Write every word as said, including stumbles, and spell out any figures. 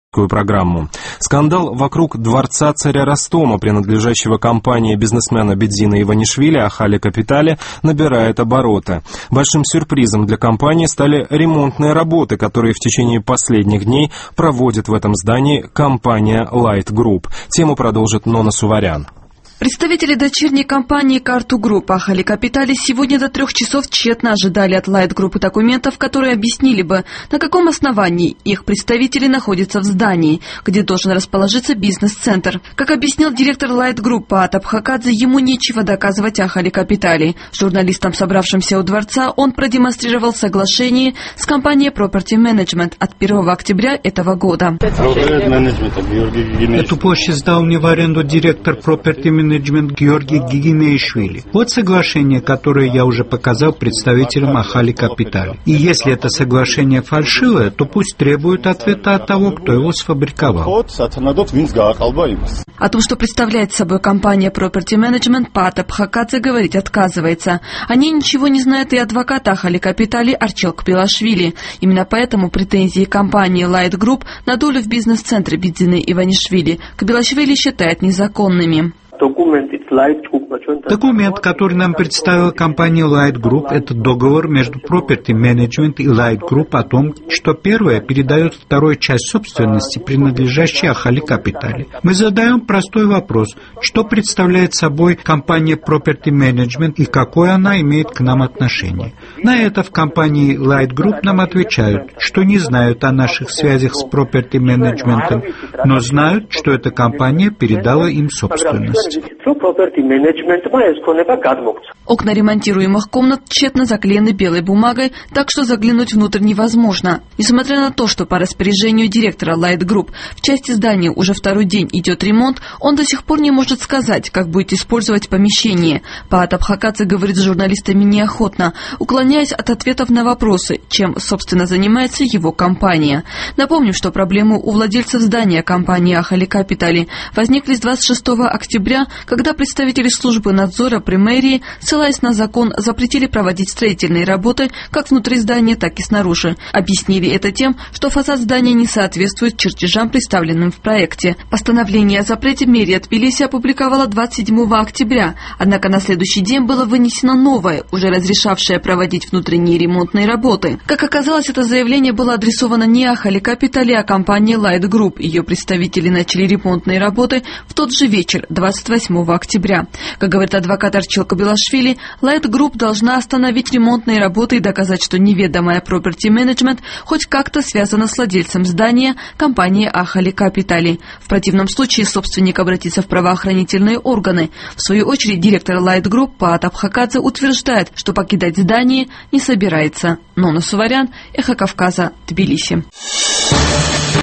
программу. Скандал вокруг дворца царя Ростова, принадлежащего компании бизнесмена Бедзина Иванишвили Ахали Капитали, набирает обороты. Большим сюрпризом для компании стали ремонтные работы, которые в течение последних дней проводит в этом здании компания Light Group. Тему продолжит Нона Суварян. Представители дочерней компании Карту Групп Ахали Капитали сегодня до трех часов тщетно ожидали от Light Group документов, которые объяснили бы, на каком основании их представители находятся в здании, где должен расположиться бизнес-центр. Как объяснил директор Light Group Паат Абхакадзе, ему нечего доказывать Ахали Капитали. Журналистам, собравшимся у дворца, он продемонстрировал соглашение с компанией Property Management от первого октября этого года. Эту площадь сдал мне в аренду директор Property Management Георгий Гигинеишвили. Вот соглашение, которое я уже показал представителям Ахали Капитали. И если это соглашение фальшивое, то пусть требуют ответа от того, кто его сфабриковал. О том, что представляет собой компания Property Management, Паат Абхакадзе говорить отказывается. О ней ничего не знает и адвокат Ахали Капитали Арчил Кбилашвили. Именно поэтому претензии компании Light Group на долю в бизнес-центре Бедзины Иванишвили Кбилашвили считает незаконными. Документ, который нам представила компания Light Group, это договор между Property Management и Light Group о том, что первая передает вторую часть собственности, принадлежащей Ахали Капитали. Мы задаем простой вопрос: что представляет собой компания Property Management и какое она имеет к нам отношение? На это в компании Light Group нам отвечают, что не знают о наших связях с Property Management, но знают, что эта компания передала им собственность. Окна ремонтируемых комнат тщетно заклеены белой бумагой, так что заглянуть внутрь невозможно. Несмотря на то, что по распоряжению директора Light Group в части здания уже второй день идет ремонт, он до сих пор не может сказать, как будет использовать помещение. Паат Абхакадзе говорит с журналистами неохотно, уклоняясь от ответов на вопросы, чем, собственно, занимается его компания. Напомним, что проблемы у владельцев здания компании Ахали Капитали возникли с двадцать шестого октября, когда представители службы надзора при мэрии, ссылаясь на закон, запретили проводить строительные работы как внутри здания, так и снаружи. Объяснили это тем, что фасад здания не соответствует чертежам, представленным в проекте. Постановление о запрете мэрия Тбилиси опубликовала двадцать седьмого октября, однако на следующий день было вынесено новое, уже разрешавшее проводить внутренние ремонтные работы. Как оказалось, это заявление было адресовано не Ахали Капитали, а компании Light Group. Ее представители начали ремонтные работы в тот же вечер, двадцать восьмого октября. Как говорит адвокат Арчил Кбилашвили, Light Group должна остановить ремонтные работы и доказать, что неведомая Property Management хоть как-то связана с владельцем здания, компании Ахали Капитали. В противном случае собственник обратится в правоохранительные органы. В свою очередь директор Light Group Паат Абхакадзе утверждает, что покидать здание не собирается. Нона Суварян, Эхо Кавказа, Тбилиси.